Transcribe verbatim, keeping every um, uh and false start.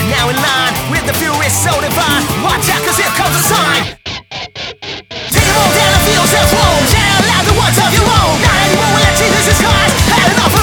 now in line with the fury so divine. Watch out, cause here comes the sign. Take them all down and feel yourself home. Shout out loud the words of your own. Not anymore, we'll let Jesus Christ. Had enough.